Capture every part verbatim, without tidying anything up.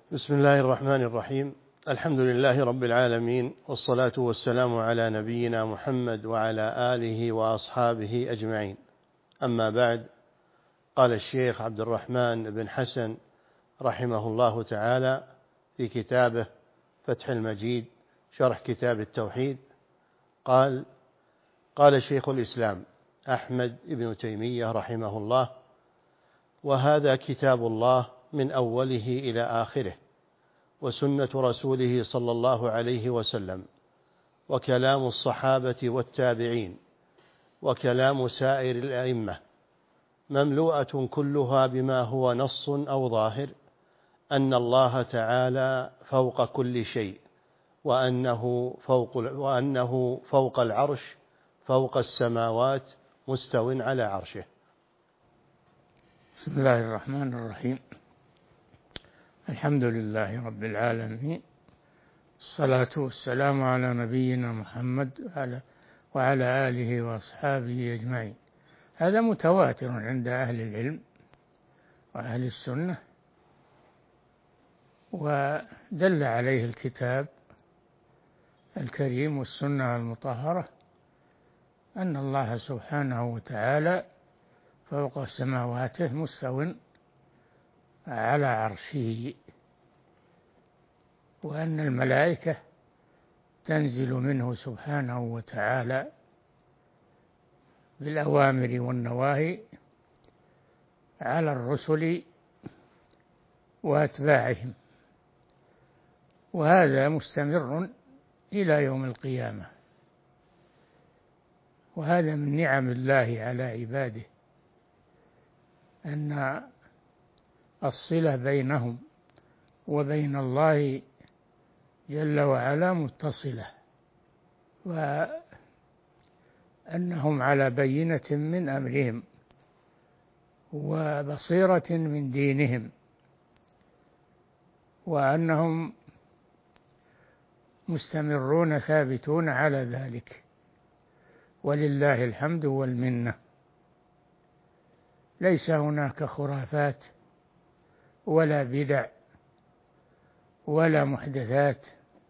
بسم الله الرحمن الرحيم. الحمد لله رب العالمين، والصلاة والسلام على نبينا محمد وعلى آله وأصحابه أجمعين. أما بعد، قال الشيخ عبد الرحمن بن حسن رحمه الله تعالى في كتابه فتح المجيد شرح كتاب التوحيد، قال قال شيخ الإسلام أحمد بن تيمية رحمه الله: وهذا كتاب الله من أوله إلى آخره، وسنة رسوله صلى الله عليه وسلم، وكلام الصحابة والتابعين، وكلام سائر الأئمة، مملوءة كلها بما هو نص أو ظاهر أن الله تعالى فوق كل شيء، وأنه فوق, وأنه فوق العرش، فوق السماوات، مستو على عرشه. بسم الله الرحمن الرحيم. الحمد لله رب العالمين، الصلاة والسلام على نبينا محمد وعلى آله وأصحابه أجمعين. هذا متواتر عند أهل العلم وأهل السنة، ودل عليه الكتاب الكريم والسنة المطهرة أن الله سبحانه وتعالى فوق سماواته مستو على عرشه، وأن الملائكة تنزل منه سبحانه وتعالى بالأوامر والنواهي على الرسل وأتباعهم، وهذا مستمر إلى يوم القيامة، وهذا من نعم الله على عباده، أن الصلة بينهم وبين الله جل وعلا متصلة، وأنهم على بينة من أمرهم وبصيرة من دينهم، وأنهم مستمرون ثابتون على ذلك، ولله الحمد والمنة. ليس هناك خرافات ولا بدع ولا محدثات،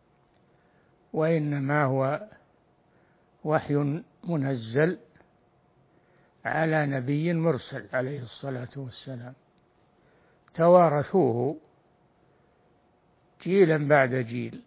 وإنما هو وحي منزل على نبي مرسل عليه الصلاة والسلام، توارثوه جيلا بعد جيل،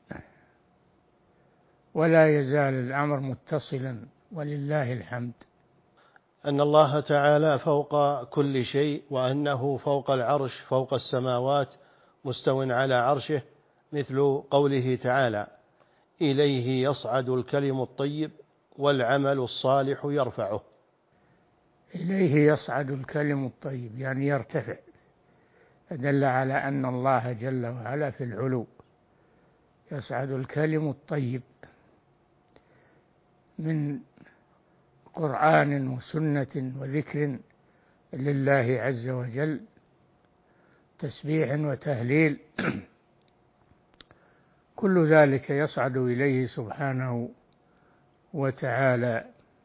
ولا يزال الأمر متصلا ولله الحمد. أن الله تعالى فوق كل شيء، وأنه فوق العرش، فوق السماوات، مستو على عرشه، مثل قوله تعالى: إليه يصعد الكلم الطيب والعمل الصالح يرفعه. إليه يصعد الكلم الطيب يعني يرتفع، دل على أن الله جل وعلا في العلو. يصعد الكلم الطيب من قرآن وسنة وذكر لله عز وجل، تسبيح وتهليل، كل ذلك يصعد إليه سبحانه وتعالى،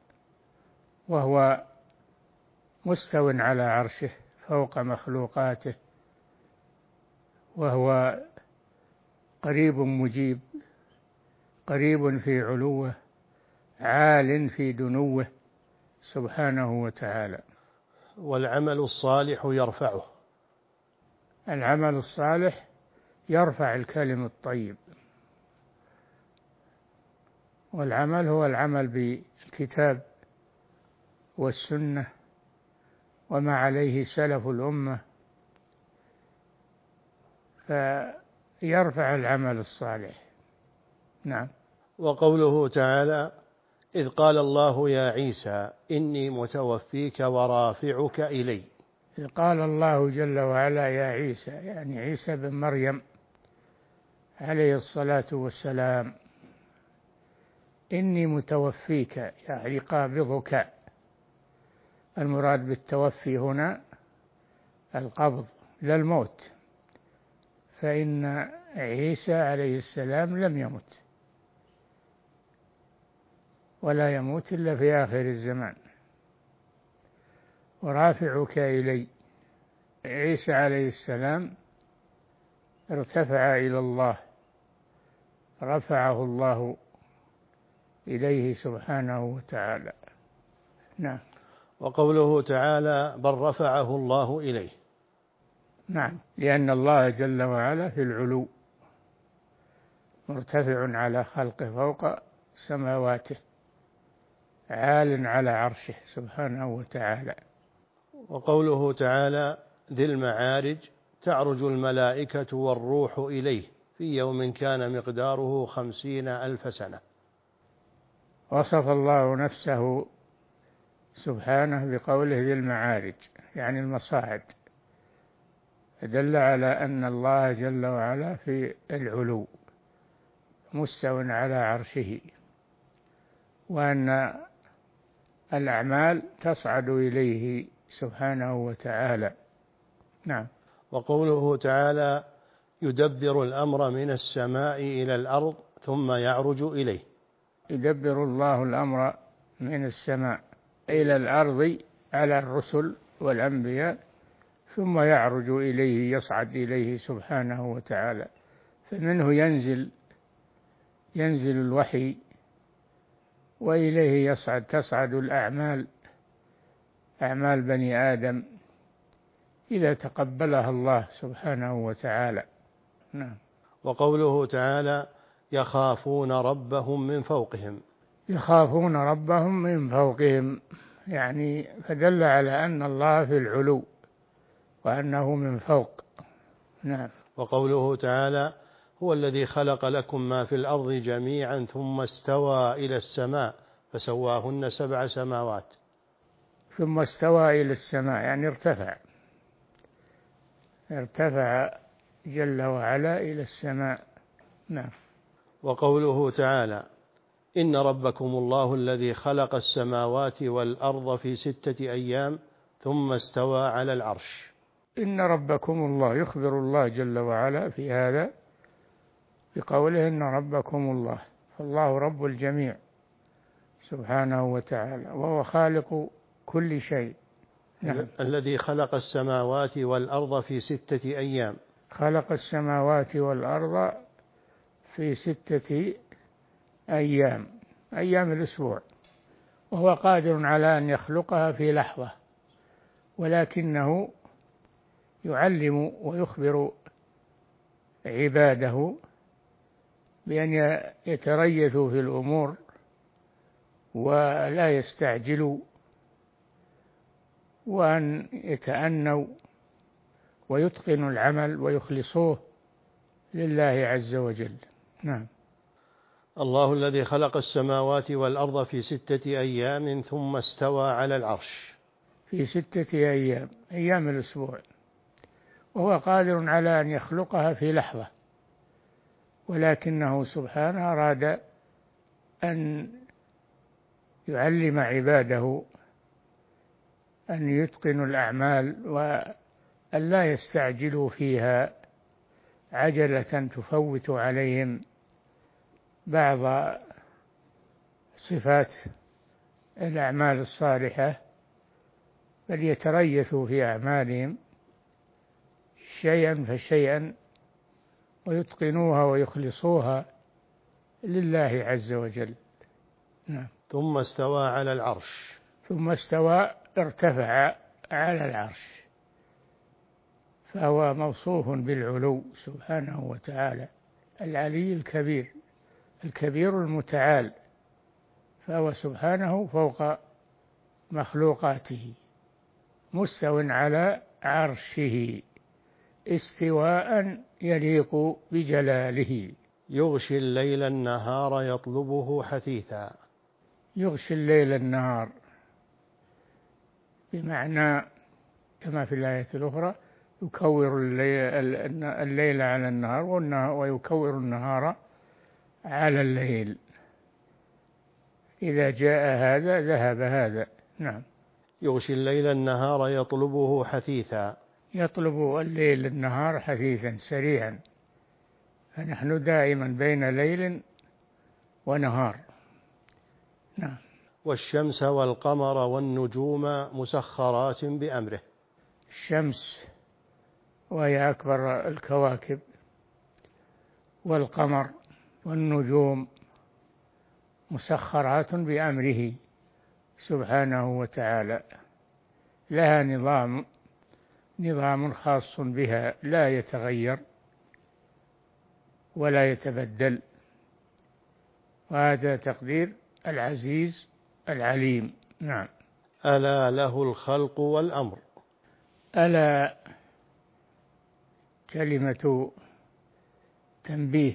وهو مستو على عرشه فوق مخلوقاته، وهو قريب مجيب، قريب في علوه، عال في دنوه سبحانه وتعالى. والعمل الصالح يرفعه. العمل الصالح يرفع الكلم الطيب، والعمل هو العمل بالكتاب والسنة وما عليه سلف الأمة، فيرفع العمل الصالح. نعم. وقوله تعالى: إذ قال الله يا عيسى إني متوفيك ورافعك إلي. إذ قال الله جل وعلا يا عيسى، يعني عيسى بن مريم عليه الصلاة والسلام، إني متوفيك يعني قابضك. المراد بالتوفي هنا القبض لا الموت، فإن عيسى عليه السلام لم يمت ولا يموت إلا في آخر الزمان. ورافعك إلي، عيسى عليه السلام ارتفع إلى الله، رفعه الله إليه سبحانه وتعالى. نعم. وقوله تعالى بل رفعه الله إليه. نعم، لأن الله جل وعلا في العلو، مرتفع على خلقه فوق سماواته، عال على عرشه سبحانه وتعالى. وقوله تعالى ذي المعارج تعرج الملائكة والروح إليه في يوم كان مقداره خمسين ألف سنة. وصف الله نفسه سبحانه بقوله ذي المعارج، يعني المصاعد، دل على أن الله جل وعلا في العلو مستو على عرشه، وأن الأعمال تصعد إليه سبحانه وتعالى. نعم. وقوله تعالى يدبر الأمر من السماء إلى الأرض ثم يعرج إليه. يدبر الله الأمر من السماء إلى الأرض على الرسل والأنبياء، ثم يعرج إليه، يصعد إليه سبحانه وتعالى، فمنه ينزل ينزل الوحي، وإليه يصعد تصعد الأعمال، أعمال بني آدم إذا تقبلها الله سبحانه وتعالى. نعم. وقوله تعالى يخافون ربهم من فوقهم. يخافون ربهم من فوقهم، يعني فدل على أن الله في العلو وأنه من فوق. نعم. وقوله تعالى هو الذي خلق لكم ما في الأرض جميعا ثم استوى إلى السماء فسواهن سبع سماوات. ثم استوى إلى السماء يعني ارتفع، ارتفع جل وعلا إلى السماء. نعم. وقوله تعالى إن ربكم الله الذي خلق السماوات والأرض في ستة أيام ثم استوى على العرش. إن ربكم الله، يخبر الله جل وعلا في هذا بقوله إن ربكم الله، فالله رب الجميع سبحانه وتعالى، وهو خالق كل شيء. نعم. الذي خلق السماوات والأرض في ستة أيام. خلق السماوات والأرض في ستة أيام، أيام الأسبوع، وهو قادر على أن يخلقها في لحظة، ولكنه يعلم ويخبر عباده بأن يتريثوا في الأمور ولا يستعجلوا، وأن يتأنوا ويتقنوا العمل ويخلصوه لله عز وجل. نعم. الله الذي خلق السماوات والأرض في ستة أيام ثم استوى على العرش. في ستة أيام، أيام الأسبوع، وهو قادر على أن يخلقها في لحظة، ولكنه سبحانه أراد أن يعلم عباده أن يتقنوا الأعمال وأن لا يستعجلوا فيها عجلة تفوت عليهم بعض صفات الأعمال الصالحة، بل يتريثوا في أعمالهم شيئا فشيئا ويتقنوها ويخلصوها لله عز وجل. نعم. ثم استوى على العرش. ثم استوى، ارتفع على العرش، فهو موصوف بالعلو سبحانه وتعالى، العلي الكبير، الكبير المتعال، فهو سبحانه فوق مخلوقاته مستو على عرشه استواء يليق بجلاله. يغشي الليل النهار يطلبه حثيثا. يغشي الليل النهار بمعنى كما في الآية الأخرى يكور الليل على النهار ويكور النهار على الليل، إذا جاء هذا ذهب هذا. نعم. يغشي الليل النهار يطلبه حثيثا. يطلب الليل النهار حثيثا سريعا، فنحن دائما بين ليل ونهار. نعم. والشمس والقمر والنجوم مسخرات بأمره. الشمس وهي أكبر الكواكب والقمر والنجوم مسخرات بأمره سبحانه وتعالى، لها نظام نظام خاص بها لا يتغير ولا يتبدل، وهذا تقدير العزيز العليم. نعم. ألا له الخلق والأمر. ألا كلمة تنبيه،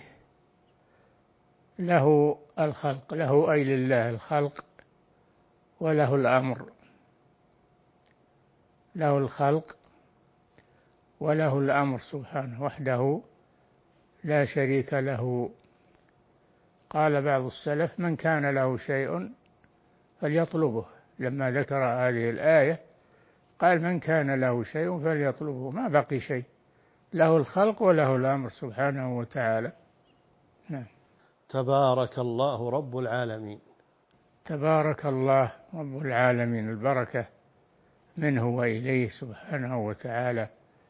له الخلق، له أي لله الخلق وله الأمر، له الخلق وله الأمر سبحانه وحده لا شريك له. قال بعض السلف: من كان له شيء فليطلبه. لما ذكر هذه الآية قال: من كان له شيء فليطلبه، ما بقي شيء، له الخلق وله الأمر سبحانه وتعالى. نعم. تبارك الله رب العالمين. تبارك الله رب العالمين، البركة منه وإليه سبحانه وتعالى.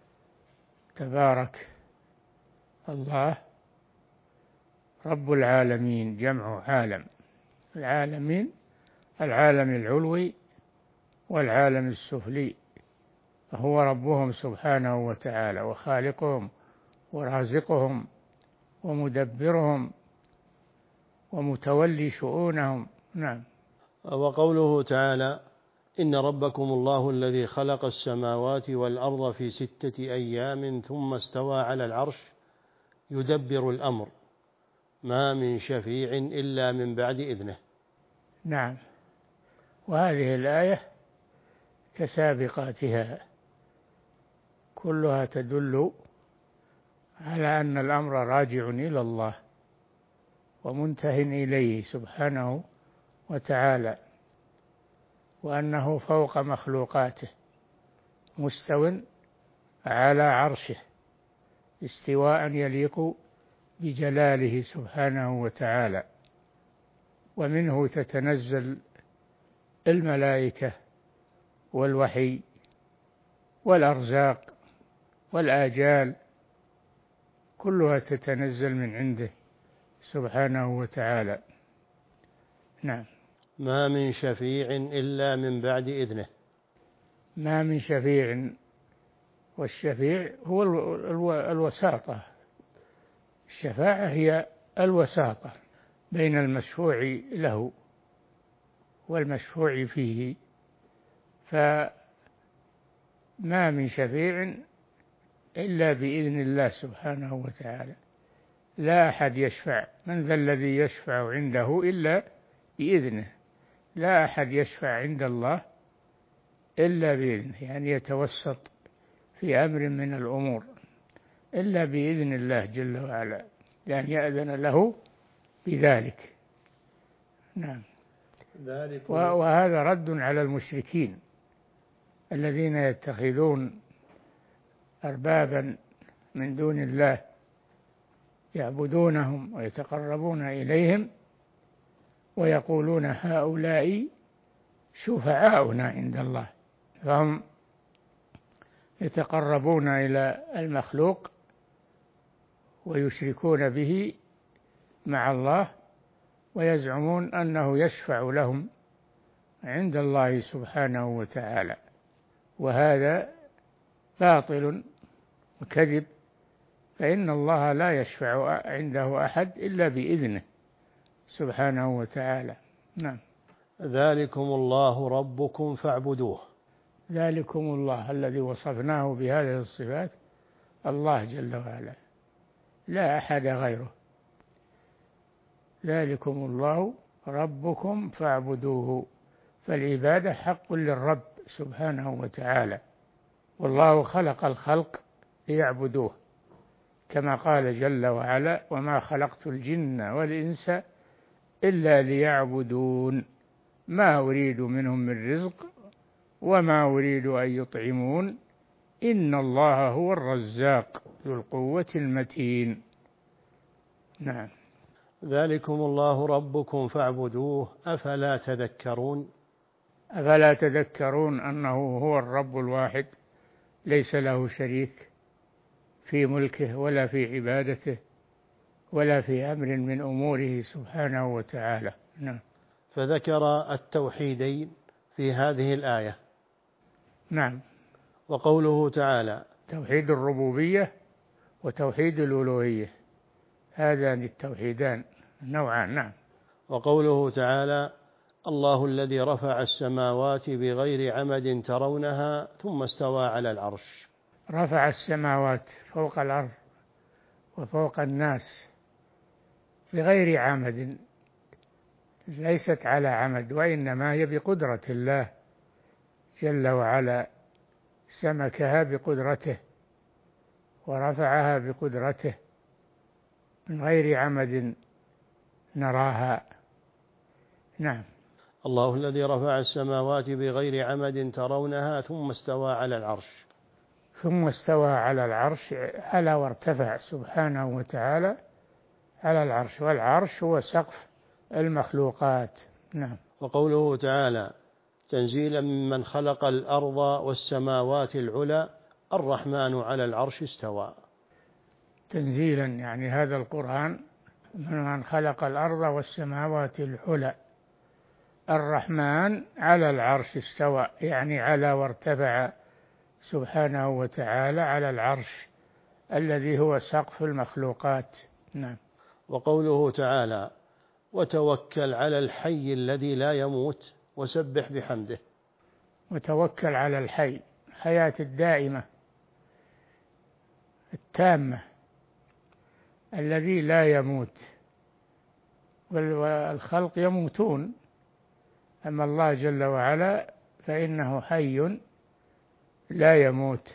تبارك الله رب العالمين، جمع عالم، العالمين العالم العلوي والعالم السفلي، هو ربهم سبحانه وتعالى وخالقهم ورازقهم ومدبرهم ومتولي شؤونهم. نعم. وقوله تعالى: إن ربكم الله الذي خلق السماوات والأرض في ستة أيام ثم استوى على العرش يدبر الأمر ما من شفيع إلا من بعد إذنه. نعم. وهذه الآية كسابقاتها كلها تدل على أن الأمر راجع إلى الله ومنتهٍ إليه سبحانه وتعالى، وأنه فوق مخلوقاته مستو على عرشه استواء يليق بجلاله سبحانه وتعالى. ومنه تتنزل الملائكة والوحي والأرزاق والآجال، كلها تتنزل من عنده سبحانه وتعالى. نعم. ما من شفيع إلا من بعد إذنه. ما من شفيع، والشفيع هو الوساطة، الشفاعة هي الوساطة بين المشفوع له والمشفوع فيه. فما من شفيع إلا بإذن الله سبحانه وتعالى، لا أحد يشفع. من ذا الذي يشفع عنده إلا بإذنه؟ لا أحد يشفع عند الله إلا بإذنه، يعني يتوسط في أمر من الأمور إلا بإذن الله جل وعلا، لأن يأذن له بذلك. نعم. وهذا رد على المشركين الذين يتخذون أربابا من دون الله يعبدونهم ويتقربون إليهم ويقولون هؤلاء شفعاؤنا عند الله، فهم يتقربون إلى المخلوق ويشركون به مع الله ويزعمون أنه يشفع لهم عند الله سبحانه وتعالى، وهذا باطل وكذب، فإن الله لا يشفع عنده أحد إلا بإذنه سبحانه وتعالى. نعم. ذلكم الله ربكم فاعبدوه. ذلكم الله الذي وصفناه بهذه الصفات الله جل وعلا، لا أحد غيره. ذلكم الله ربكم فاعبدوه، فالعبادة حق للرب سبحانه وتعالى، والله خلق الخلق ليعبدوه، كما قال جل وعلا: وما خلقت الجن والإنس إلا ليعبدون ما أريد منهم من رزق وما أريد أن يطعمون إن الله هو الرزاق ذو القوة المتين. نعم. ذلكم الله ربكم فاعبدوه أفلا تذكرون. أفلا تذكرون أنه هو الرب الواحد ليس له شريك في ملكه ولا في عبادته، ولا في أمر من أموره سبحانه وتعالى. نعم. فذكر التوحيدين في هذه الآية. نعم. وقوله تعالى توحيد الربوبية وتوحيد الألوهية، هذان التوحيدان نوعان. نعم. وقوله تعالى الله الذي رفع السماوات بغير عمد ترونها ثم استوى على العرش. رفع السماوات فوق الأرض وفوق الناس بغير عمد، ليست على عمد، وإنما هي بقدرة الله جل وعلا، سمكها بقدرته ورفعها بقدرته من غير عمد نراها. نعم. الله الذي رفع السماوات بغير عمد ترونها ثم استوى على العرش. ثم استوى على العرش، على وارتفع سبحانه وتعالى على العرش، والعرش هو سقف المخلوقات. نعم. وقوله تعالى تنزيلا ممن خلق الأرض والسماوات العلى الرحمن على العرش استوى. تنزيلا يعني هذا القرآن ممن خلق الأرض والسماوات العلى، الرحمن على العرش استوى، يعني على وارتفع سبحانه وتعالى على العرش الذي هو سقف المخلوقات. نعم. وقوله تعالى وتوكل على الحي الذي لا يموت وسبح بحمده. وتوكل على الحي، الحياة الدائمة التامة الذي لا يموت، والخلق يموتون، أما الله جل وعلا فإنه حي لا يموت.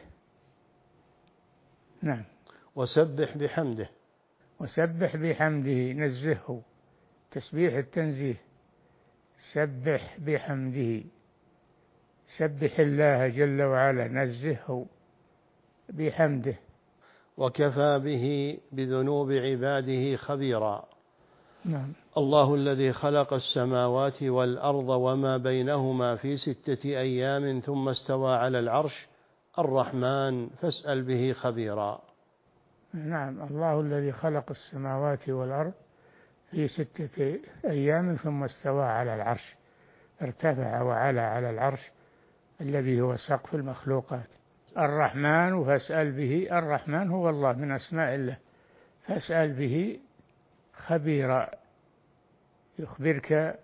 نعم. وسبح بحمده. وسبح بحمده، نزهه، تسبيح التنزيه، سبح بحمده، سبح الله جل وعلا، نزهه بحمده. وكفى به بذنوب عباده خبيرا. نعم. الله الذي خلق السماوات والأرض وما بينهما في ستة أيام ثم استوى على العرش الرحمن فاسأل به خبيرا. نعم. الله الذي خلق السماوات والأرض في ستة أيام ثم استوى على العرش، ارتفع وعلى على العرش الذي هو سقف المخلوقات. الرحمن فاسأل به، الرحمن هو الله من أسماء الله، فاسأل به خبيرا، يخبرك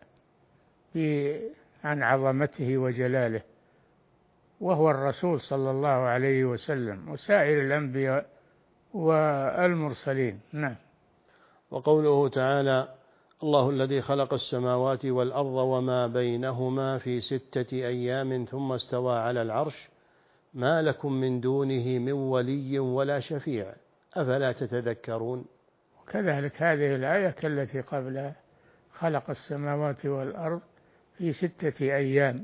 عن عظمته وجلاله، وهو الرسول صلى الله عليه وسلم وسائر الأنبياء والمرسلين. نعم. وقوله تعالى الله الذي خلق السماوات والأرض وما بينهما في ستة أيام ثم استوى على العرش ما لكم من دونه من ولي ولا شفيع أفلا تتذكرون. وكذلك هذه الآية كالتي قبلها، خلق السماوات والأرض في ستة أيام،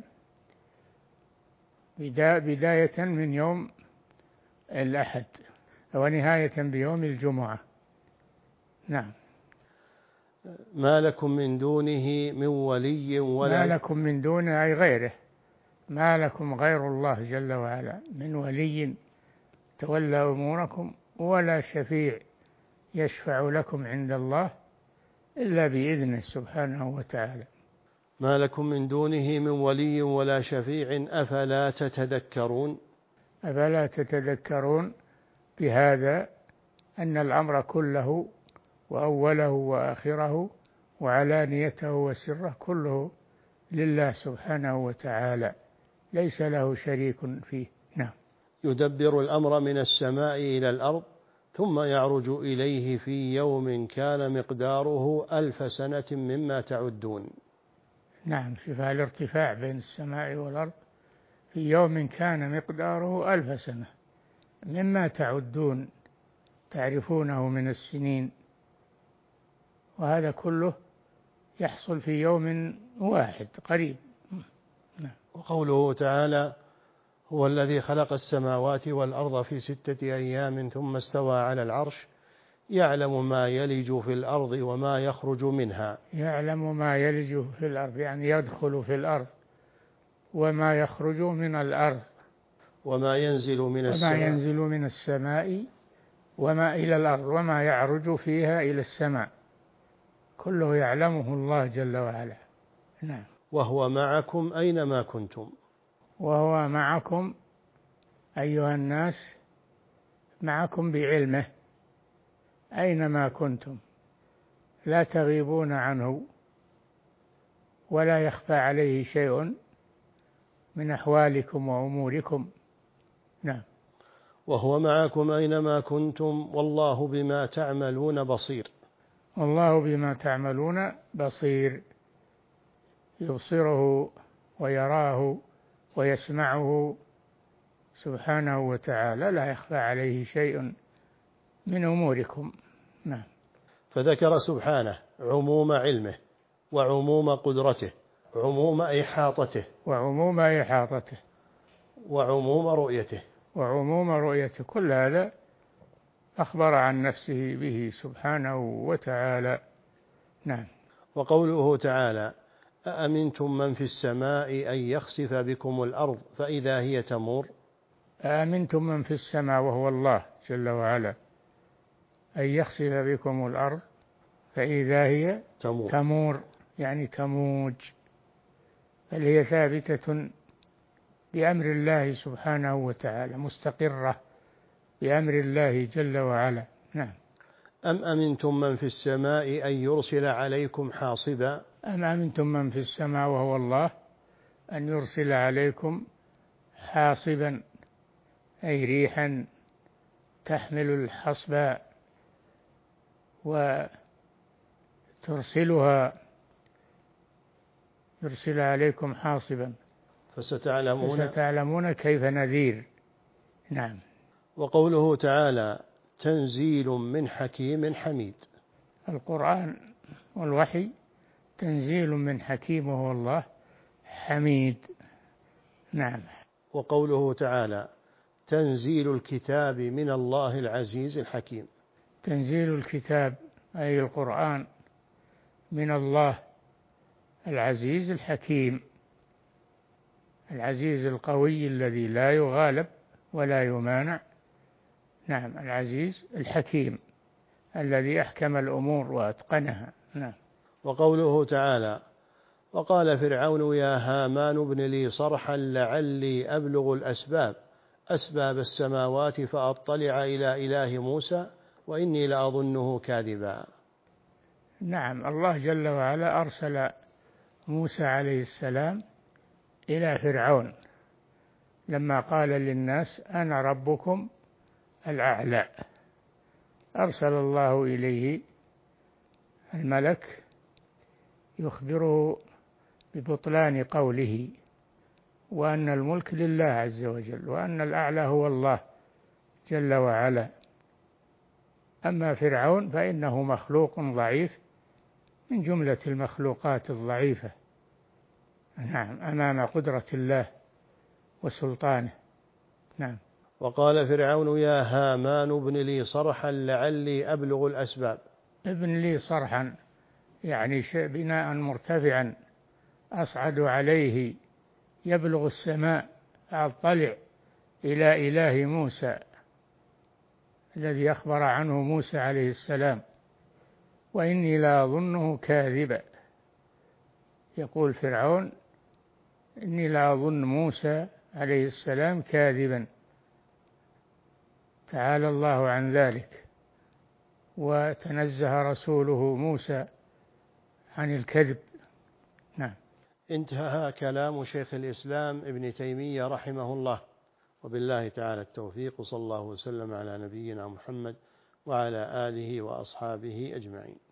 بداية من يوم الأحد ونهاية بيوم الجمعة. نعم. ما لكم من دونه من ولي ولا ما لكم من دونه أي غيره، ما لكم غير الله جل وعلا من ولي تولى أموركم ولا شفيع يشفع لكم عند الله إلا بإذنه سبحانه وتعالى. ما لكم من دونه من ولي ولا شفيع أفلا تتذكرون. أفلا تتذكرون بهذا أن الأمر كله وأوله وآخره وعلانيته وسره كله لله سبحانه وتعالى، ليس له شريك فيه. نعم. يدبر الأمر من السماء إلى الأرض ثم يعرج إليه في يوم كان مقداره ألف سنة مما تعدون. نعم. شوف الارتفاع بين السماء والأرض في يوم كان مقداره ألف سنة مما تعدون، تعرفونه من السنين، وهذا كله يحصل في يوم واحد قريب. نعم. وقوله تعالى هو الذي خلق السماوات والأرض في ستة أيام ثم استوى على العرش يعلم ما يلج في الأرض وما يخرج منها. يعلم ما يلج في الأرض يعني يدخل في الأرض، وما يخرج من الأرض، وما ينزل من السماء وما ينزل من السماء وما إلى الأرض وما يعرج فيها إلى السماء، كله يعلمه الله جل وعلا. نعم. وهو معكم أينما كنتم. وهو معكم أيها الناس، معكم بعلمه أينما كنتم، لا تغيبون عنه ولا يخفى عليه شيء من أحوالكم وأموركم. نعم. وهو معكم أينما كنتم والله بما تعملون بصير. والله بما تعملون بصير، يبصره ويراه ويسمعه سبحانه وتعالى، لا يخفى عليه شيء من أموركم. نعم. فذكر سبحانه عموم علمه وعموم قدرته، عموم إحاطته وعموم إحاطته، وعموم رؤيته، وعموم رؤيته، كل هذا أخبر عن نفسه به سبحانه وتعالى. نعم. وقوله تعالى أأمنتم من في السماء أن يخسف بكم الأرض فإذا هي تمور. أأمنتم من في السماء وهو الله جل وعلا أن يخسف بكم الأرض فإذا هي تمور, تمور يعني تموج، بل هي ثابتة بأمر الله سبحانه وتعالى، مستقرة بأمر الله جل وعلا. نعم. أم أمنتم من في السماء أن يرسل عليكم حاصبا. أم أمنتم من في السماء وهو الله أن يرسل عليكم حاصبا، أي ريحا تحمل الحصبة وترسلها، يرسل عليكم حاصبا فستعلمون, فستعلمون كيف نذير. نعم. وقوله تعالى تنزيل من حكيم حميد. القرآن والوحي تنزيل من حكيم وهو الله حميد. نعم. وقوله تعالى تنزيل الكتاب من الله العزيز الحكيم. تنزيل الكتاب أي القرآن من الله العزيز الحكيم، العزيز القوي الذي لا يغالب ولا يمانع. نعم. العزيز الحكيم الذي أحكم الأمور وأتقنها. نعم. وقوله تعالى وقال فرعون يا هامان ابن لي صرحا لعلي أبلغ الأسباب أسباب السماوات فأطلع إلى إله موسى وإني لأظنه كاذبا. نعم. الله جل وعلا أرسل موسى عليه السلام إلى فرعون لما قال للناس أنا ربكم الأعلى، أرسل الله إليه الملك يخبره ببطلان قوله، وأن الملك لله عز وجل، وأن الأعلى هو الله جل وعلا. أما فرعون فإنه مخلوق ضعيف من جملة المخلوقات الضعيفة، نعم، أمام قدرة الله وسلطانه. نعم. وقال فرعون يا هامان ابن لي صرحا لعلي أبلغ الأسباب. ابن لي صرحا يعني بناء مرتفعا أصعد عليه يبلغ السماء، أطلع إلى إله موسى الذي أخبر عنه موسى عليه السلام، وإني لا أظنه كاذبا. يقول فرعون إني لا أظن موسى عليه السلام كاذبا، تعالى الله عن ذلك، وتنزه رسوله موسى عن الكذب. نعم. انتهى كلام شيخ الإسلام ابن تيمية رحمه الله، وبالله تعالى التوفيق، صلى الله وسلم على نبينا محمد وعلى آله وأصحابه أجمعين.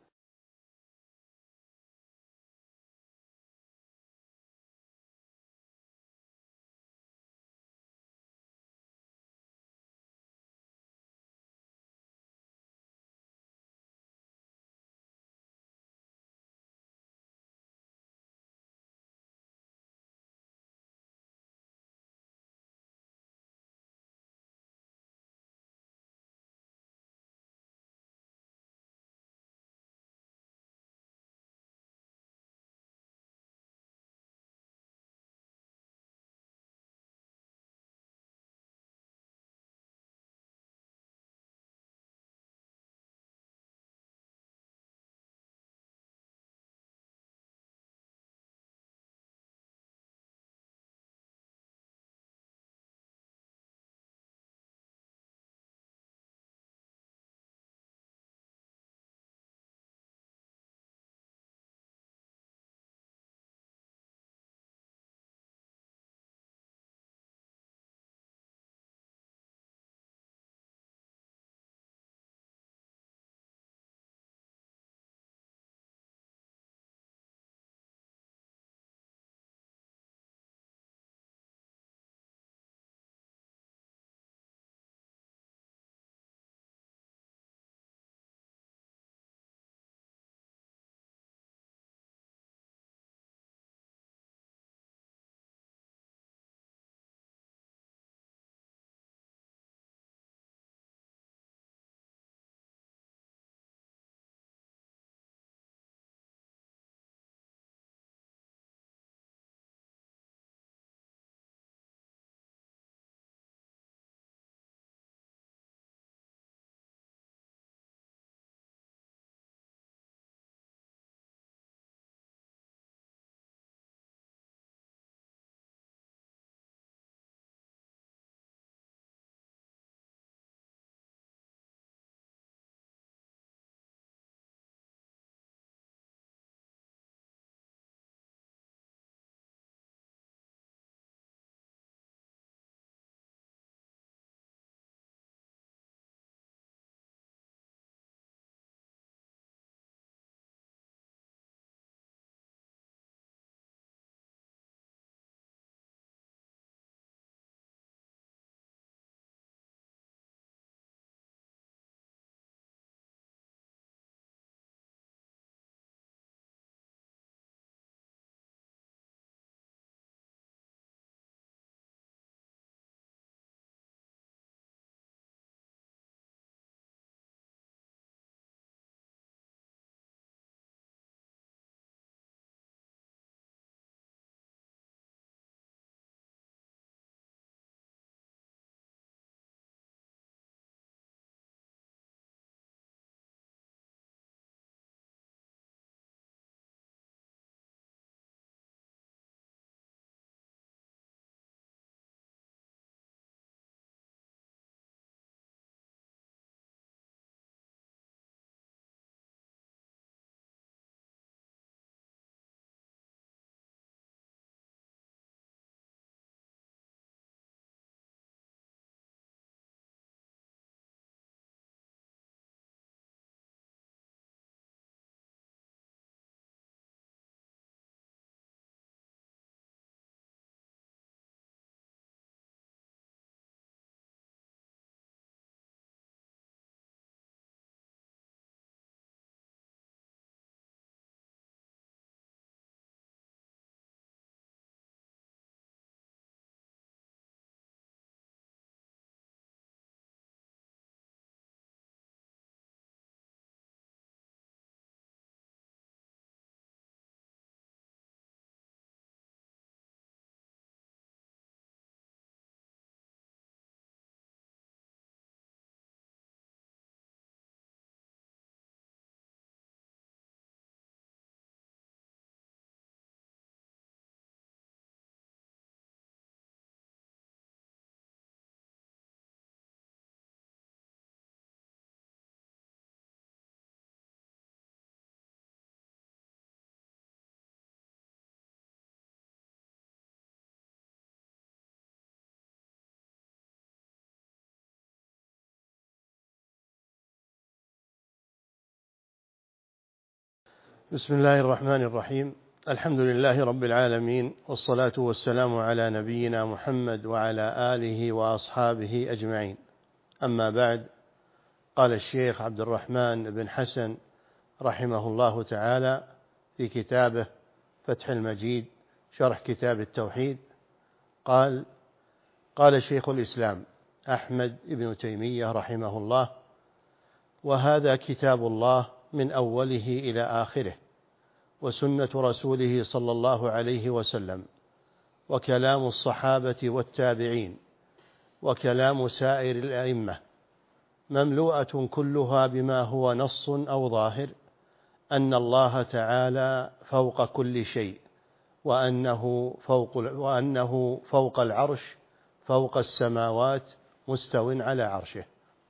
بسم الله الرحمن الرحيم. الحمد لله رب العالمين، والصلاة والسلام على نبينا محمد وعلى آله وأصحابه أجمعين. أما بعد، قال الشيخ عبد الرحمن بن حسن رحمه الله تعالى في كتابه فتح المجيد شرح كتاب التوحيد، قال: قال شيخ الإسلام أحمد بن تيمية رحمه الله: وهذا كتاب الله من أوله إلى آخره، وسنة رسوله صلى الله عليه وسلم، وكلام الصحابة والتابعين، وكلام سائر الأئمة، مملوءة كلها بما هو نص أو ظاهر أن الله تعالى فوق كل شيء، وأنه فوق, وأنه فوق العرش، فوق السماوات، مستو على عرشه.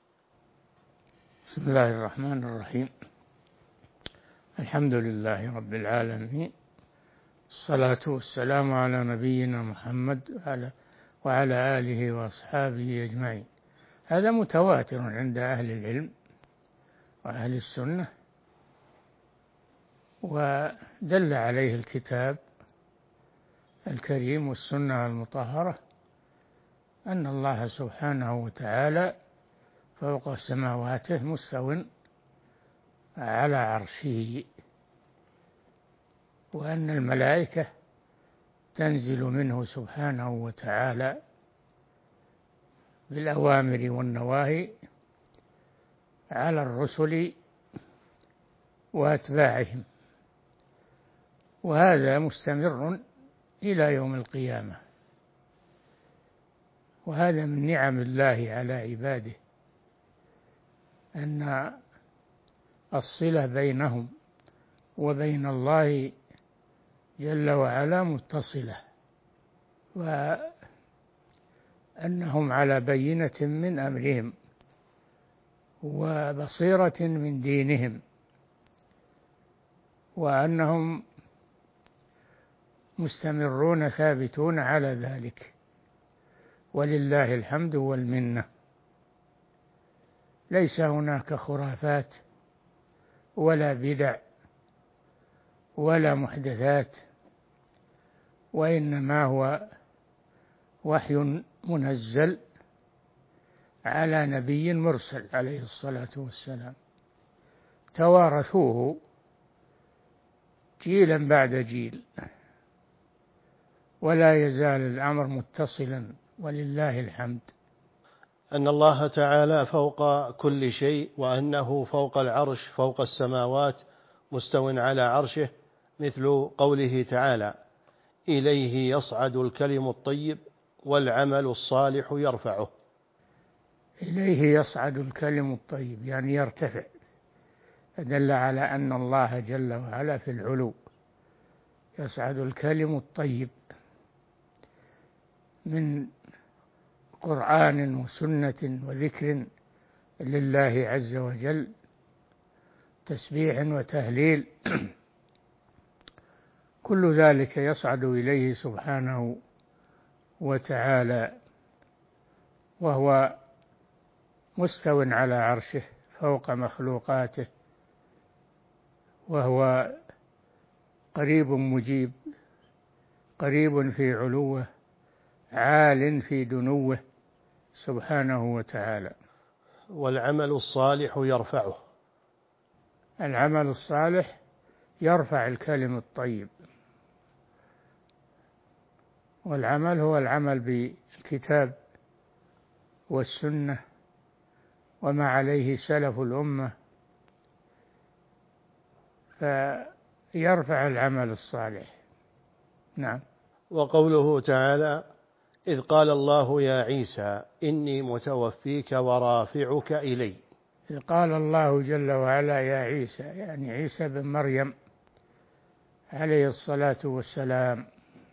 بسم الله الرحمن الرحيم. الحمد لله رب العالمين، الصلاة والسلام على نبينا محمد وعلى آله وأصحابه أجمعين. هذا متواتر عند أهل العلم وأهل السنة، ودل عليه الكتاب الكريم والسنة المطهرة أن الله سبحانه وتعالى فوق سماواته مستو على عرشه، وأن الملائكة تنزل منه سبحانه وتعالى بالأوامر والنواهي على الرسل وأتباعهم، وهذا مستمر إلى يوم القيامة، وهذا من نعم الله على عباده، أن الصلة بينهم وبين الله جل وعلا متصلة، وأنهم على بينة من أمرهم وبصيرة من دينهم، وأنهم مستمرون ثابتون على ذلك، ولله الحمد والمنة. ليس هناك خرافات ولا بدع ولا محدثات، وإنما هو وحي منزل على نبي مرسل عليه الصلاة والسلام، توارثوه جيلا بعد جيل، ولا يزال الأمر متصلا ولله الحمد. أن الله تعالى فوق كل شيء، وأنه فوق العرش، فوق السماوات، مستو على عرشه، مثل قوله تعالى: إليه يصعد الكلم الطيب والعمل الصالح يرفعه. إليه يصعد الكلم الطيب يعني يرتفع، دل على أن الله جل وعلا في العلو. يصعد الكلم الطيب من قرآن وسنة وذكر لله عز وجل، تسبيح وتهليل، كل ذلك يصعد إليه سبحانه وتعالى، وهو مستو على عرشه فوق مخلوقاته، وهو قريب مجيب، قريب في علوه، عال في دنوه سبحانه وتعالى. والعمل الصالح يرفعه. العمل الصالح يرفع الكلم الطيب، والعمل هو العمل بالكتاب والسنة وما عليه سلف الأمة، فيرفع العمل الصالح. نعم. وقوله تعالى: إذ قال الله يا عيسى إني متوفيك ورافعك إلي. إذ قال الله جل وعلا يا عيسى، يعني عيسى بن مريم عليه الصلاة والسلام،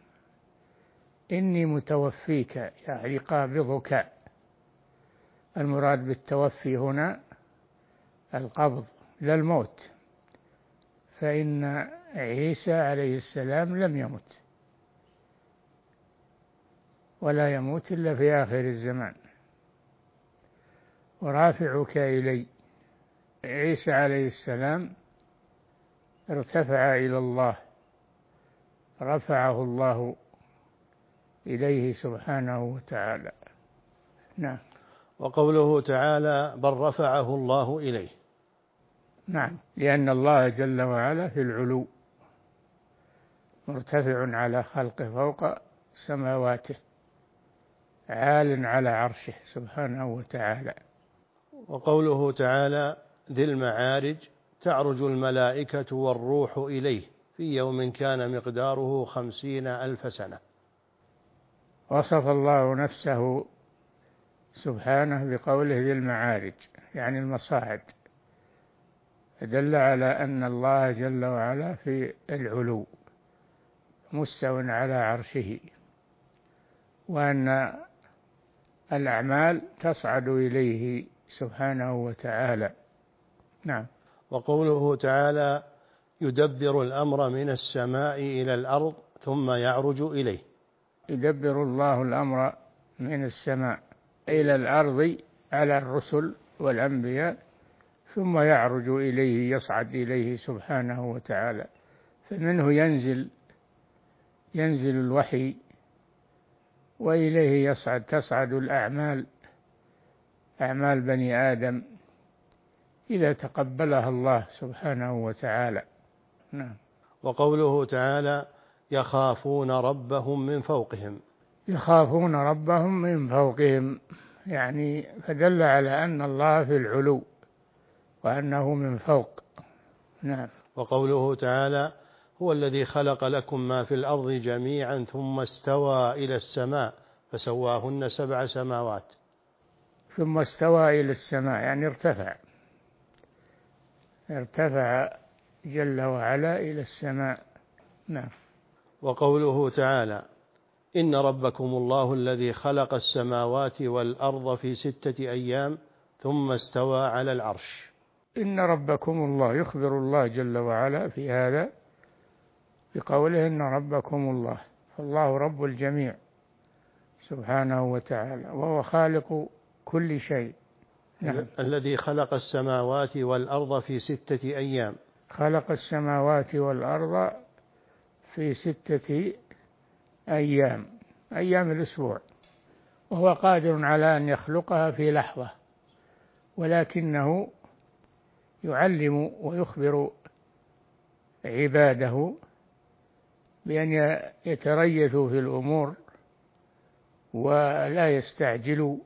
إني متوفيك يعني قابضك. المراد بالتوفي هنا القبض لا الموت، فإن عيسى عليه السلام لم يمت ولا يموت إلا في آخر الزمان. ورافعك إلي، عيسى عليه السلام ارتفع إلى الله، رفعه الله إليه سبحانه وتعالى. نعم. وقوله تعالى بل رفعه الله إليه. نعم، لأن الله جل وعلا في العلو، مرتفع على خلقه فوق سماواته، عال على عرشه سبحانه وتعالى. وقوله تعالى ذي المعارج تعرج الملائكة والروح إليه في يوم كان مقداره خمسين ألف سنة. وصف الله نفسه سبحانه بقوله ذي المعارج، يعني المصاعد، دل على أن الله جل وعلا في العلو مستو على عرشه، وأن الأعمال تصعد إليه سبحانه وتعالى. نعم. وقوله تعالى يدبر الأمر من السماء إلى الأرض ثم يعرج إليه. يدبر الله الأمر من السماء إلى الأرض على الرسل والأنبياء، ثم يعرج إليه، يصعد إليه سبحانه وتعالى، فمنه ينزل ينزل الوحي، وإليه يصعد تصعد الأعمال، أعمال بني آدم إذا تقبلها الله سبحانه وتعالى. نعم. وقوله تعالى يخافون ربهم من فوقهم. يخافون ربهم من فوقهم، يعني فدل على أن الله في العلو وأنه من فوق. نعم. وقوله تعالى هو الذي خلق لكم ما في الأرض جميعا ثم استوى إلى السماء فسواهن سبع سماوات. ثم استوى إلى السماء يعني ارتفع، ارتفع جل وعلا إلى السماء. نعم. وقوله تعالى إن ربكم الله الذي خلق السماوات والأرض في ستة أيام ثم استوى على العرش. إن ربكم الله، يخبر الله جل وعلا في هذا بقوله إن ربكم الله، فالله رب الجميع سبحانه وتعالى، وهو خالق كل شيء. نعم. الذي خلق السماوات والأرض في ستة أيام. خلق السماوات والأرض في ستة أيام، أيام الأسبوع، وهو قادر على أن يخلقها في لحظة، ولكنه يعلم ويخبر عباده بأن يتريثوا في الأمور ولا يستعجلوا،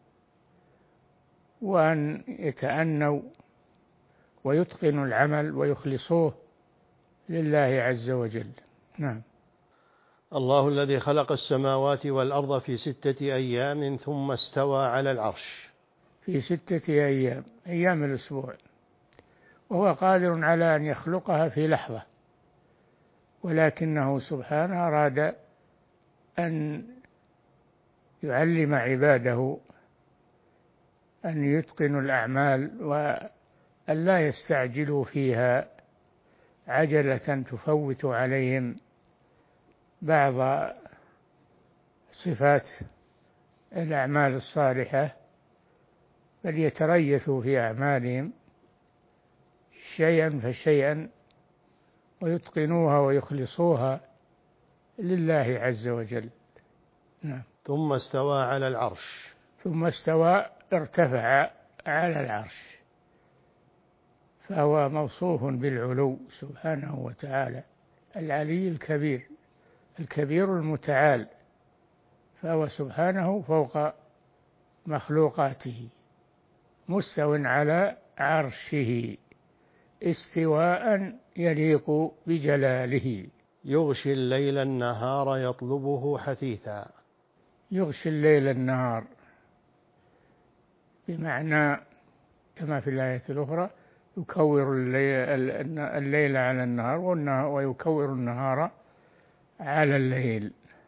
وأن يتأنوا ويتقنوا العمل ويخلصوه لله عز وجل. نعم. الله الذي خلق السماوات والأرض في ستة أيام ثم استوى على العرش. في ستة أيام، أيام الأسبوع، وهو قادر على أن يخلقها في لحظة، ولكنه سبحانه أراد أن يعلم عباده أن يتقنوا الأعمال وأن لا يستعجلوا فيها عجلة تفوت عليهم بعض صفات الأعمال الصالحة، بل يتريثوا في أعمالهم شيئا فشيئا ويتقنوها ويخلصوها لله عز وجل. نعم. ثم استوى على العرش. ثم استوى، ارتفع على العرش، فهو موصوف بالعلو سبحانه وتعالى، العلي الكبير، الكبير المتعال، فهو سبحانه فوق مخلوقاته مستو على عرشه استواء يليق بجلاله. يغشي الليل النهار يطلبه حثيثا. يغشي الليل النهار بمعنى كما في الآية الأخرى يكور الليل على النهار ويكور النهار على الليل،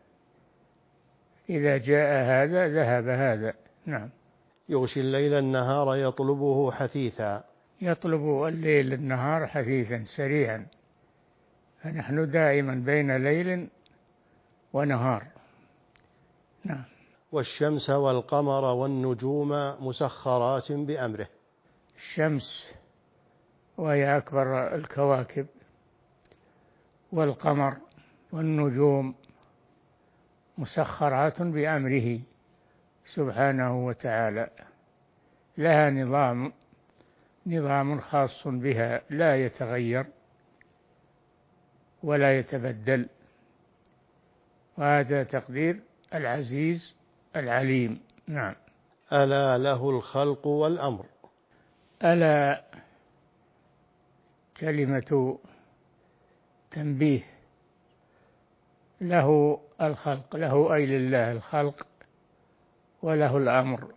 إذا جاء هذا ذهب هذا. نعم. يغشي الليل النهار يطلبه حثيثا. يطلب الليل النهار حثيثا سريعا، فنحن دائما بين ليل ونهار. نعم. والشمس والقمر والنجوم مسخرات بأمره. الشمس وهي أكبر الكواكب والقمر والنجوم مسخرات بأمره سبحانه وتعالى، لها نظام نظام خاص بها لا يتغير ولا يتبدل، وهذا تقدير العزيز العليم. نعم. ألا له الخلق والأمر. ألا كلمة تنبيه، له الخلق، له أي لله الخلق وله الأمر،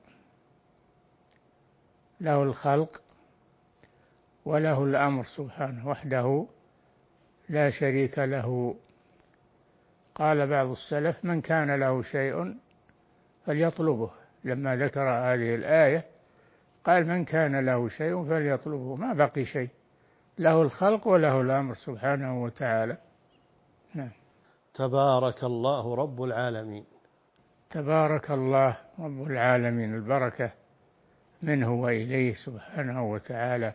له الخلق وله الأمر سبحانه وحده لا شريك له. قال بعض السلف: من كان له شيء فليطلبه. لما ذكر هذه الآية قال: من كان له شيء فليطلبه، ما بقي شيء، له الخلق وله الأمر سبحانه وتعالى. نعم. تبارك الله رب العالمين. تبارك الله رب العالمين، البركة منه وإليه سبحانه وتعالى.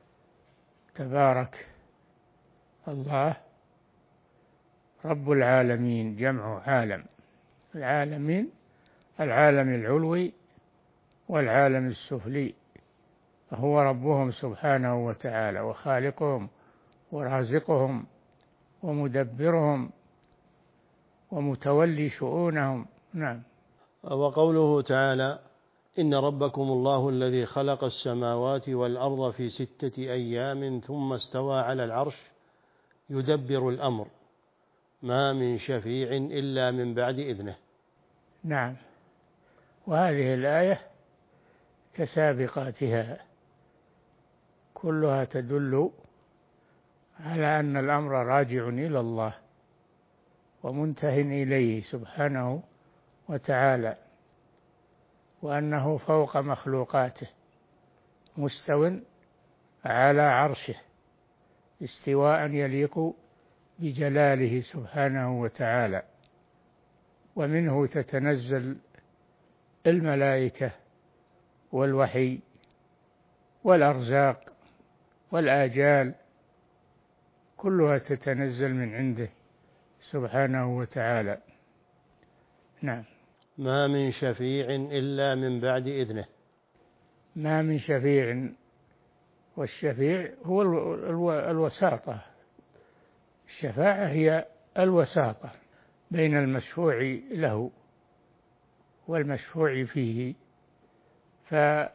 تبارك الله رب العالمين، جمع عالم. العالمين العالم العلوي والعالم السفلي، هو ربهم سبحانه وتعالى وخالقهم ورازقهم ومدبرهم ومتولي شؤونهم. نعم. وقوله تعالى: إن ربكم الله الذي خلق السماوات والأرض في ستة أيام ثم استوى على العرش يدبر الأمر ما من شفيع إلا من بعد إذنه. نعم. وهذه الآية كسابقاتها كلها تدل على أن الأمر راجع إلى الله ومنتهٍ إليه سبحانه وتعالى، وأنه فوق مخلوقاته مستو على عرشه استواء يليق بجلاله سبحانه وتعالى، ومنه تتنزل الملائكة والوحي والأرزاق والآجال، كلها تتنزل من عنده سبحانه وتعالى. نعم. ما من شفيع إلا من بعد إذنه. ما من شفيع، والشفيع هو الوساطة، الشفاعة هي الوساطة بين المشفوع له والمشفوع فيه، فما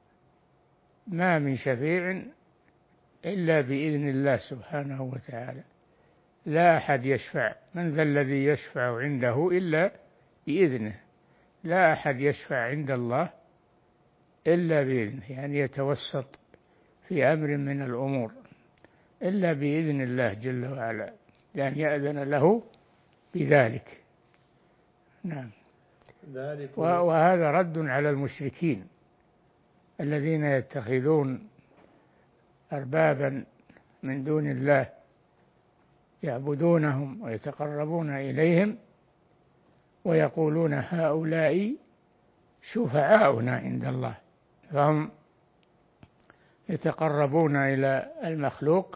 من شفيع إلا بإذن الله سبحانه وتعالى، لا أحد يشفع. من ذا الذي يشفع عنده إلا بإذنه؟ لا أحد يشفع عند الله إلا بإذنه، يعني يتوسط في أمر من الأمور إلا بإذن الله جل وعلا، لأن يأذن له بذلك. نعم. وهذا رد على المشركين الذين يتخذون أربابا من دون الله يعبدونهم ويتقربون إليهم ويقولون هؤلاء شفعاؤنا عند الله، فهم يتقربون إلى المخلوق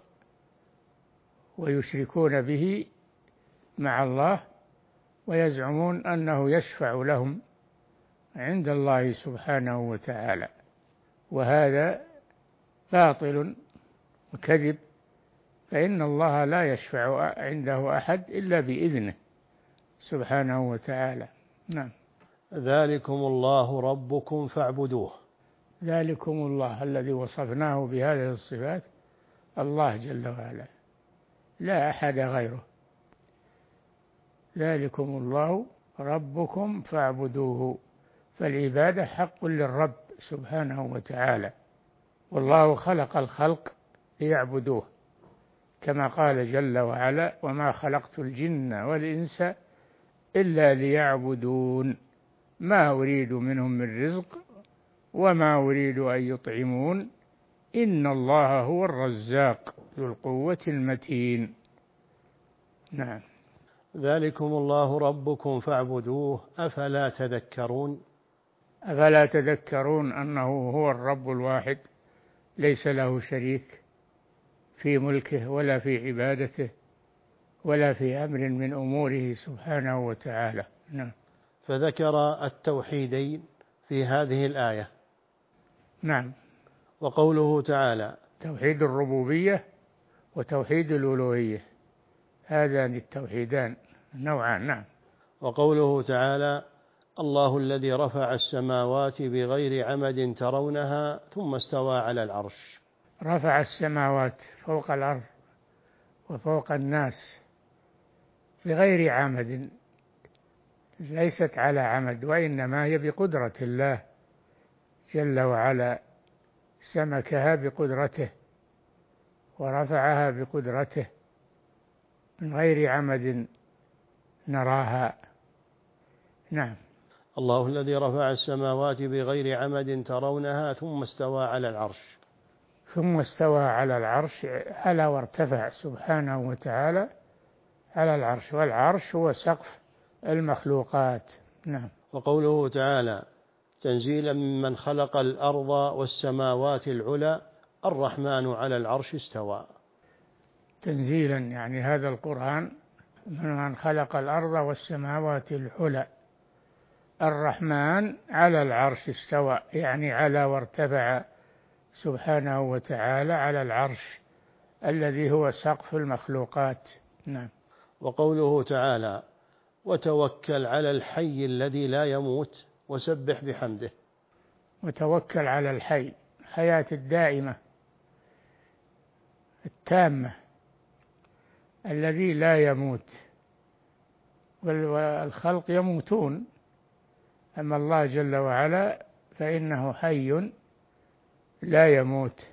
ويشركون به مع الله ويزعمون أنه يشفع لهم عند الله سبحانه وتعالى، وهذا باطل وكذب، فإن الله لا يشفع عنده أحد إلا بإذنه سبحانه وتعالى. نعم. ذلكم الله ربكم فاعبدوه. ذلكم الله الذي وصفناه بهذه الصفات الله جل وعلا، لا أحد غيره. ذلكم الله ربكم فاعبدوه، فالعبادة حق للرب سبحانه وتعالى، والله خلق الخلق ليعبدوه، كما قال جل وعلا: وما خلقت الجن والإنس إلا ليعبدون ما أريد منهم من رزق وما أريد أن يطعمون إن الله هو الرزاق ذو القوة المتين. نعم. ذلكم الله ربكم فاعبدوه أفلا تذكرون. أفلا تذكرون أنه هو الرب الواحد ليس له شريك في ملكه ولا في عبادته، ولا في أمر من أموره سبحانه وتعالى. نعم. فذكر التوحيدين في هذه الآية. نعم. وقوله تعالى: توحيد الربوبية وتوحيد الألوهية، هذان التوحيدان نوعان. نعم. وقوله تعالى: الله الذي رفع السماوات بغير عمد ترونها ثم استوى على العرش. رفع السماوات فوق الأرض وفوق الناس بغير عمد، ليست على عمد، وإنما هي بقدرة الله جل وعلا، سمكها بقدرته ورفعها بقدرته من غير عمد نراها. نعم. الله الذي رفع السماوات بغير عمد ترونها ثم استوى على العرش. ثم استوى على العرش، على وارتفع سبحانه وتعالى على العرش، والعرش هو سقف المخلوقات. نعم. وقوله تعالى: تنزيلا ممن خلق الأرض والسماوات العلى الرحمن على العرش استوى. تنزيلا يعني هذا القرآن ممن خلق الأرض والسماوات العلى، الرحمن على العرش استوى، يعني على وارتفع سبحانه وتعالى على العرش الذي هو سقف المخلوقات. نعم. وقوله تعالى: وتوكل على الحي الذي لا يموت وسبح بحمده. وتوكل على الحي، الحياة الدائمة التامة الذي لا يموت، والخلق يموتون، أما الله جل وعلا فإنه حي لا يموت.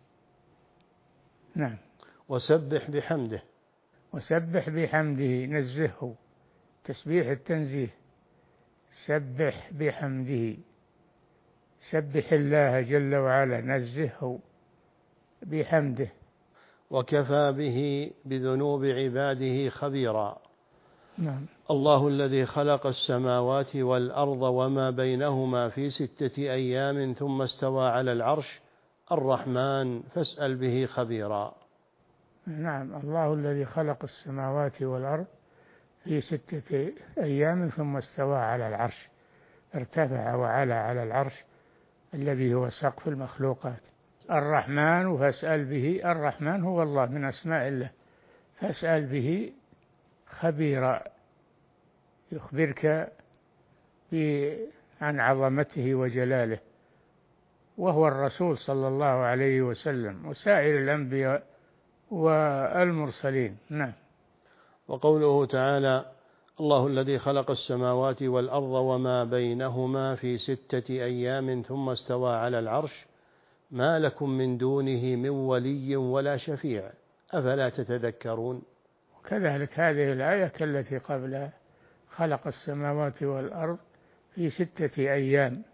نعم. وسبح بحمده. وسبح بحمده، نزهه، تسبيح التنزيه، سبح بحمده، سبح الله جل وعلا، نزهه بحمده. وكفى به بذنوب عباده خبيرا. نعم. الله الذي خلق السماوات والأرض وما بينهما في ستة أيام ثم استوى على العرش الرحمن فاسأل به خبيرا. نعم. الله الذي خلق السماوات والأرض في ستة أيام ثم استوى على العرش، ارتفع وعلى على العرش الذي هو سقف المخلوقات. الرحمن فاسأل به، الرحمن هو الله من أسماء الله، فاسأل به خبيرا، يخبرك عن عظمته وجلاله، وهو الرسول صلى الله عليه وسلم وسائر الأنبياء والمرسلين. نعم. وقوله تعالى: الله الذي خلق السماوات والأرض وما بينهما في ستة أيام ثم استوى على العرش ما لكم من دونه من ولي ولا شفيع أفلا تتذكرون. وكذلك هذه الآية كالتي قبلها: خلق السماوات والأرض في ستة أيام،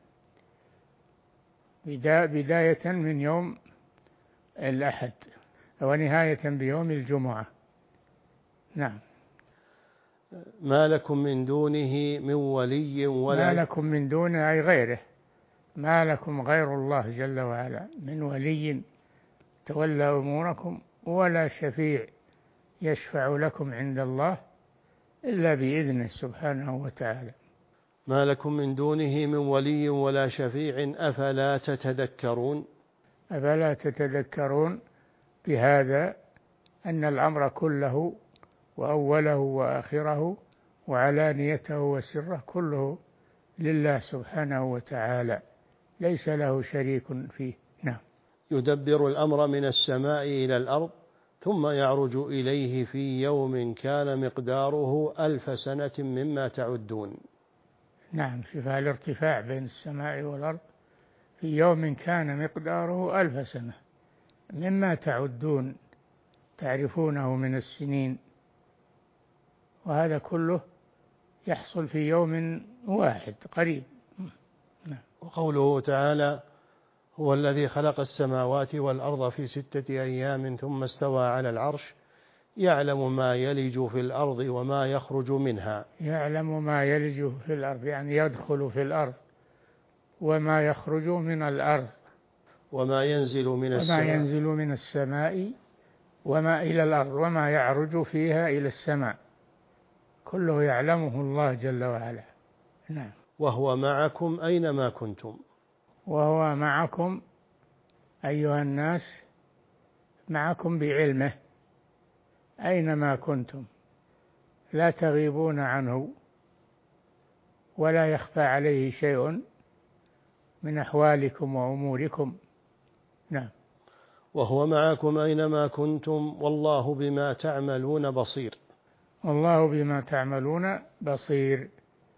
بداية من يوم الأحد ونهاية بيوم الجمعة. نعم. ما لكم من دونه من ولي ولا ما لكم من دونه أي غيره، ما لكم غير الله جل وعلا من ولي تولى أموركم ولا شفيع يشفع لكم عند الله إلا بإذنه سبحانه وتعالى. ما لكم من دونه من ولي ولا شفيع أفلا تتذكرون. أفلا تتذكرون بهذا أن الأمر كله وأوله وآخره وعلانيته وسره كله لله سبحانه وتعالى، ليس له شريك فيه. نعم. يدبر الأمر من السماء إلى الأرض ثم يعرج إليه في يوم كان مقداره ألف سنة مما تعدون. نعم. شوف الارتفاع بين السماء والأرض في يوم كان مقداره ألف سنة مما تعدون، تعرفونه من السنين، وهذا كله يحصل في يوم واحد قريب. نعم. وقوله تعالى: هو الذي خلق السماوات والأرض في ستة أيام ثم استوى على العرش يعلم ما يلج في الأرض وما يخرج منها. يعلم ما يلج في الأرض يعني يدخل في الأرض، وما يخرج من الأرض، وما ينزل من السماء وما ينزل من السماء وما إلى الأرض وما يعرج فيها إلى السماء كله يعلمه الله جل وعلا. نعم. وهو معكم أينما كنتم. وهو معكم أيها الناس، معكم بعلمه أينما كنتم، لا تغيبون عنه ولا يخفى عليه شيء من أحوالكم وأموركم. نعم. وهو معكم أينما كنتم والله بما تعملون بصير. والله بما تعملون بصير،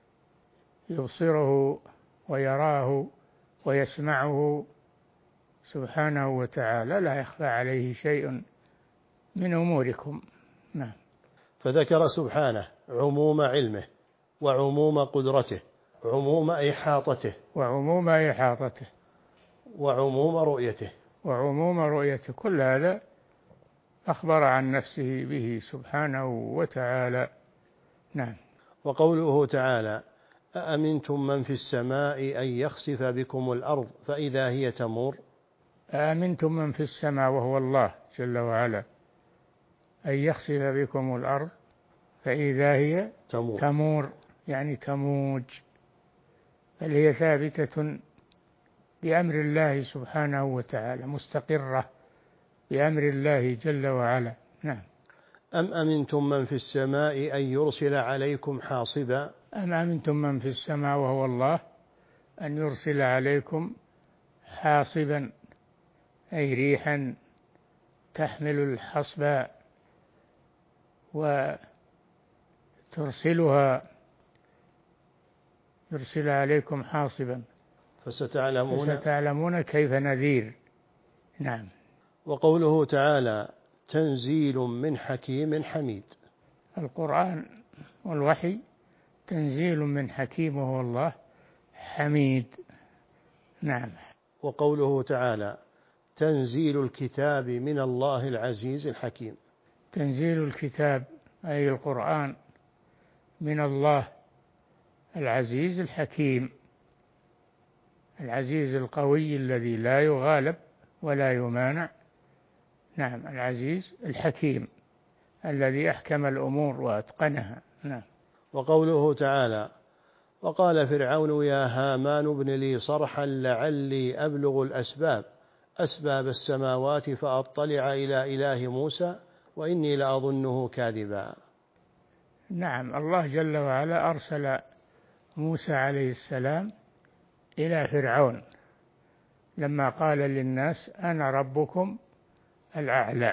يبصره ويراه ويسمعه سبحانه وتعالى، لا يخفى عليه شيء من أموركم. نعم. فذكر سبحانه عموم علمه وعموم قدرته، عموم إحاطته وعموم إحاطته وعموم رؤيته وعموم رؤيته، كل هذا أخبر عن نفسه به سبحانه وتعالى. نعم. وقوله تعالى أأمنتم من في السماء أن يخسف بكم الأرض فإذا هي تمور. أأمنتم من في السماء وهو الله جل وعلا أن يخسف بكم الأرض فإذا هي تمور, تمور يعني تموج، بل هي ثابتة بأمر الله سبحانه وتعالى، مستقرة بأمر الله جل وعلا. نعم. أم أمنتم من في السماء أن يرسل عليكم حاصبا. أم أمنتم من في السماء وهو الله أن يرسل عليكم حاصبا، أي ريحا تحمل الحصبة وترسلها، يرسل عليكم حاصبا فستعلمون, فستعلمون كيف نذير. نعم. وقوله تعالى تنزيل من حكيم حميد. القرآن والوحي تنزيل من حكيم وهو الله حميد. نعم. وقوله تعالى تنزيل الكتاب من الله العزيز الحكيم. تنزيل الكتاب أي القرآن من الله العزيز الحكيم، العزيز القوي الذي لا يغالب ولا يمانع. نعم. العزيز الحكيم الذي أحكم الأمور وأتقنها. نعم. وقوله تعالى وقال فرعون يا هامان ابن لي صرحا لعلي أبلغ الأسباب أسباب السماوات فأطلع إلى إله موسى وإني لأظنه كاذبا. نعم. الله جل وعلا أرسل موسى عليه السلام إلى فرعون لما قال للناس أنا ربكم الأعلى،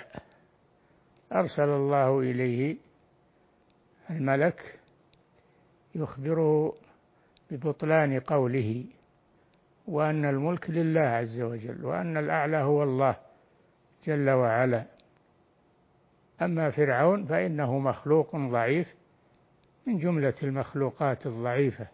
أرسل الله إليه الملك يخبره ببطلان قوله وأن الملك لله عز وجل وأن الأعلى هو الله جل وعلا. أما فرعون فإنه مخلوق ضعيف من جملة المخلوقات الضعيفة،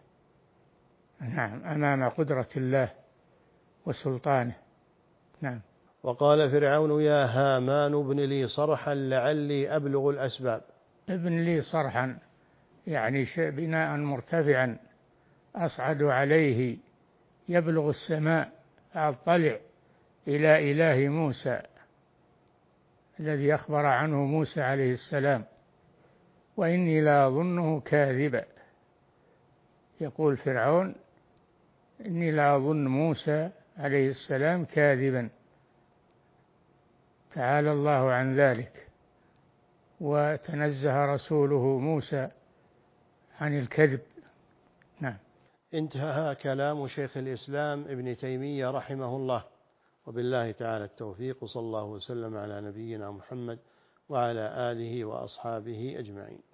نعم، أمام قدرة الله وسلطانه. نعم. وقال فرعون يا هامان ابن لي صرحا لعلي أبلغ الأسباب. ابن لي صرحا يعني بناء مرتفعا أصعد عليه يبلغ السماء، أطلع إلى إله موسى الذي أخبر عنه موسى عليه السلام وإني لا أظنه كاذبا. يقول فرعون إني لا أظن موسى عليه السلام كاذبا، تعالى الله عن ذلك وتنزه رسوله موسى عن الكذب. نعم. انتهى كلام شيخ الإسلام ابن تيمية رحمه الله، وبالله تعالى التوفيق، وصلى الله وسلم على نبينا محمد وعلى آله وأصحابه أجمعين.